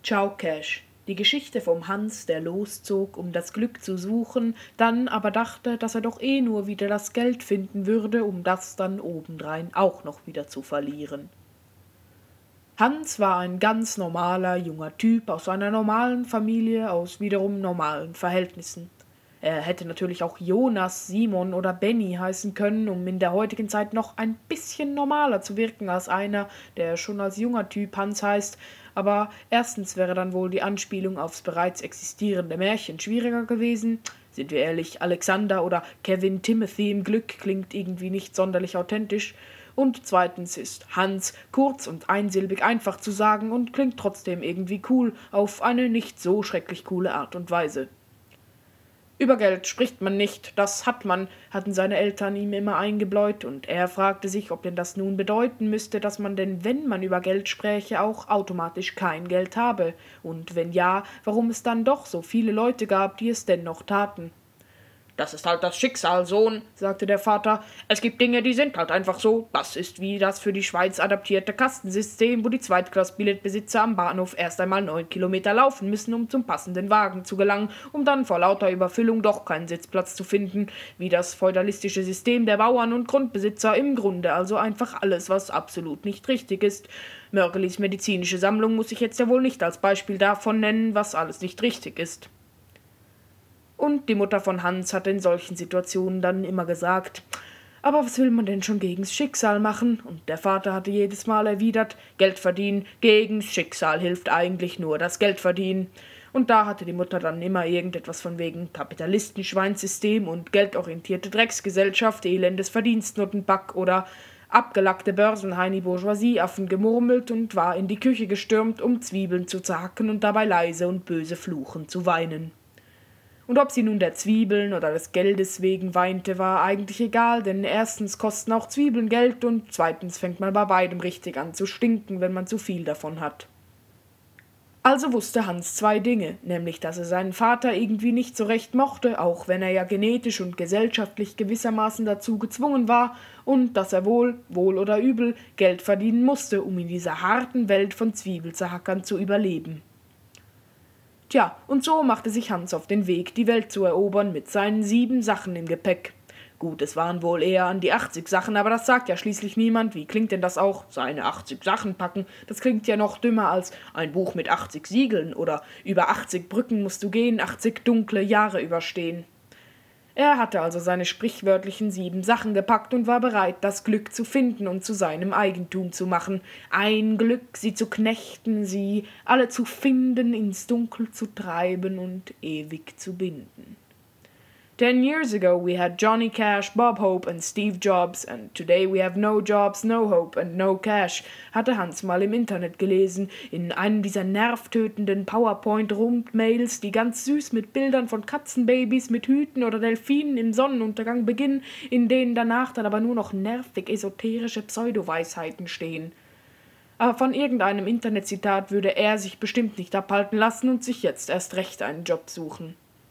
Ciao Cash. Die Geschichte vom Hans, der loszog, um das Glück zu suchen, dann aber dachte, dass er doch nur wieder das Geld finden würde, um das dann obendrein auch noch wieder zu verlieren. Hans war ein ganz normaler, junger Typ aus einer normalen Familie, aus wiederum normalen Verhältnissen. Er hätte natürlich auch Jonas, Simon oder Benny heißen können, um in der heutigen Zeit noch ein bisschen normaler zu wirken als einer, der schon als junger Typ Hans heißt, aber erstens wäre dann wohl die Anspielung aufs bereits existierende Märchen schwieriger gewesen. Sind wir ehrlich, Alexander oder Kevin Timothy im Glück klingt irgendwie nicht sonderlich authentisch. Und zweitens ist Hans kurz und einsilbig einfach zu sagen und klingt trotzdem irgendwie cool, auf eine nicht so schrecklich coole Art und Weise. Über Geld spricht man nicht, das hat man, hatten seine Eltern ihm immer eingebläut, und er fragte sich, ob denn das nun bedeuten müsste, dass man denn, wenn man über Geld spräche, auch automatisch kein Geld habe, und wenn ja, warum es dann doch so viele Leute gab, die es dennoch taten. »Das ist halt das Schicksal, Sohn«, sagte der Vater. »Es gibt Dinge, die sind halt einfach so. Das ist wie das für die Schweiz adaptierte Kastensystem, wo die Zweitklassbilletbesitzer am Bahnhof erst einmal 9 Kilometer laufen müssen, um zum passenden Wagen zu gelangen, um dann vor lauter Überfüllung doch keinen Sitzplatz zu finden. Wie das feudalistische System der Bauern und Grundbesitzer, im Grunde also einfach alles, was absolut nicht richtig ist. Mörgelis medizinische Sammlung muss ich jetzt ja wohl nicht als Beispiel davon nennen, was alles nicht richtig ist.« Und die Mutter von Hans hatte in solchen Situationen dann immer gesagt, »Aber was will man denn schon gegen's Schicksal machen?« Und der Vater hatte jedes Mal erwidert, »Geld verdienen, gegen's Schicksal hilft eigentlich nur das Geld verdienen.« Und da hatte die Mutter dann immer irgendetwas von wegen Kapitalistenschweinssystem und geldorientierte Drecksgesellschaft, elendes Verdienstnotenpack oder abgelackte Börsenheini-Bourgeoisie-Affen gemurmelt und war in die Küche gestürmt, um Zwiebeln zu zerhacken und dabei leise und böse fluchend zu weinen. Und ob sie nun der Zwiebeln oder des Geldes wegen weinte, war eigentlich egal, denn erstens kosten auch Zwiebeln Geld und zweitens fängt man bei beidem richtig an zu stinken, wenn man zu viel davon hat. Also wusste Hans 2 Dinge, nämlich, dass er seinen Vater irgendwie nicht so recht mochte, auch wenn er ja genetisch und gesellschaftlich gewissermaßen dazu gezwungen war, und dass er wohl oder übel, Geld verdienen musste, um in dieser harten Welt von Zwiebelzerhackern zu überleben. Tja, und so machte sich Hans auf den Weg, die Welt zu erobern, mit seinen 7 Sachen im Gepäck. Gut, es waren wohl eher an die 80 Sachen, aber das sagt ja schließlich niemand. Wie klingt denn das auch? Seine 80 Sachen packen? Das klingt ja noch dümmer als ein Buch mit 80 Siegeln oder über 80 Brücken musst du gehen, 80 dunkle Jahre überstehen. Er hatte also seine sprichwörtlichen 7 Sachen gepackt und war bereit, das Glück zu finden und zu seinem Eigentum zu machen. Ein Glück, sie zu knechten, sie alle zu finden, ins Dunkel zu treiben und ewig zu binden. 10 years ago we had Johnny Cash, Bob Hope and Steve Jobs, and today we have no jobs, no hope and no cash, hatte Hans mal im Internet gelesen, in einem dieser nervtötenden PowerPoint-Rundmails, die ganz süß mit Bildern von Katzenbabys mit Hüten oder Delfinen im Sonnenuntergang beginnen, in denen danach dann aber nur noch nervig esoterische Pseudoweisheiten stehen. Aber von irgendeinem Internetzitat würde er sich bestimmt nicht abhalten lassen und sich jetzt erst recht einen Job suchen.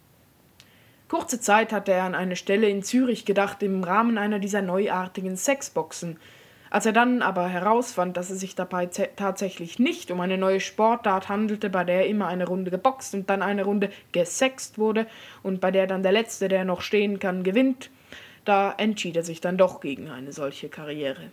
Kurze Zeit hatte er an eine Stelle in Zürich gedacht, im Rahmen einer dieser neuartigen Sexboxen. Als er dann aber herausfand, dass es sich dabei tatsächlich nicht um eine neue Sportart handelte, bei der immer eine Runde geboxt und dann eine Runde gesext wurde und bei der dann der Letzte, der noch stehen kann, gewinnt, da entschied er sich dann doch gegen eine solche Karriere.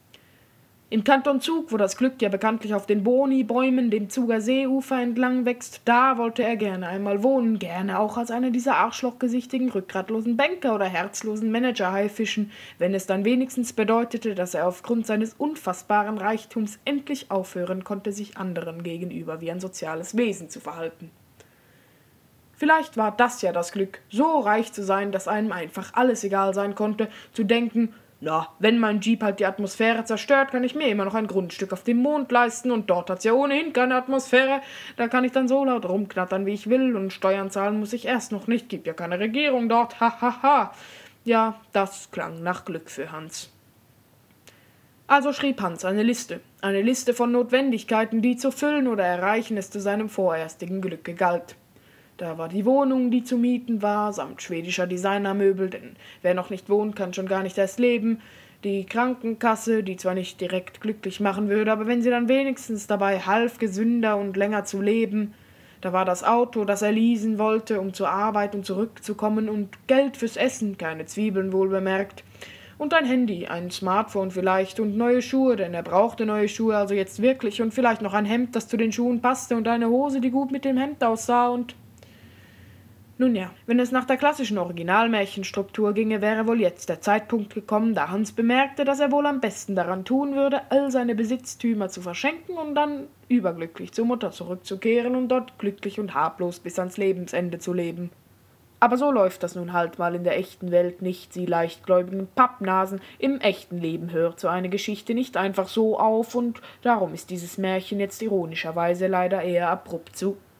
Im Kanton Zug, wo das Glück ja bekanntlich auf den Boni-Bäumen dem Zuger Seeufer entlang wächst, da wollte er gerne einmal wohnen, gerne auch als einer dieser arschlochgesichtigen, rückgratlosen Banker oder herzlosen Manager-Haifischen, wenn es dann wenigstens bedeutete, dass er aufgrund seines unfassbaren Reichtums endlich aufhören konnte, sich anderen gegenüber wie ein soziales Wesen zu verhalten. Vielleicht war das ja das Glück, so reich zu sein, dass einem einfach alles egal sein konnte, zu denken, na, wenn mein Jeep halt die Atmosphäre zerstört, kann ich mir immer noch ein Grundstück auf dem Mond leisten und dort hat's ja ohnehin keine Atmosphäre, da kann ich dann so laut rumknattern, wie ich will und Steuern zahlen muss ich erst noch nicht, gibt ja keine Regierung dort, ha ha ha. Ja, das klang nach Glück für Hans. Also schrieb Hans eine Liste von Notwendigkeiten, die zu füllen oder erreichen es zu seinem vorerstigen Glücke galt. Da war die Wohnung, die zu mieten war, samt schwedischer Designermöbel, denn wer noch nicht wohnt, kann schon gar nicht erst leben, die Krankenkasse, die zwar nicht direkt glücklich machen würde, aber wenn sie dann wenigstens dabei half, gesünder und länger zu leben. Da war das Auto, das er leasen wollte, um zur Arbeit und zurückzukommen, und Geld fürs Essen, keine Zwiebeln wohlbemerkt. Und ein Handy, ein Smartphone vielleicht und neue Schuhe, denn er brauchte neue Schuhe, also jetzt wirklich, und vielleicht noch ein Hemd, das zu den Schuhen passte, und eine Hose, die gut mit dem Hemd aussah, und nun ja, wenn es nach der klassischen Originalmärchenstruktur ginge, wäre wohl jetzt der Zeitpunkt gekommen, da Hans bemerkte, dass er wohl am besten daran tun würde, all seine Besitztümer zu verschenken und dann überglücklich zur Mutter zurückzukehren und dort glücklich und hablos bis ans Lebensende zu leben. Aber so läuft das nun halt mal in der echten Welt nicht, Sie leichtgläubigen Pappnasen. Im echten Leben hört so eine Geschichte nicht einfach so auf, und darum ist dieses Märchen jetzt ironischerweise leider eher abrupt zu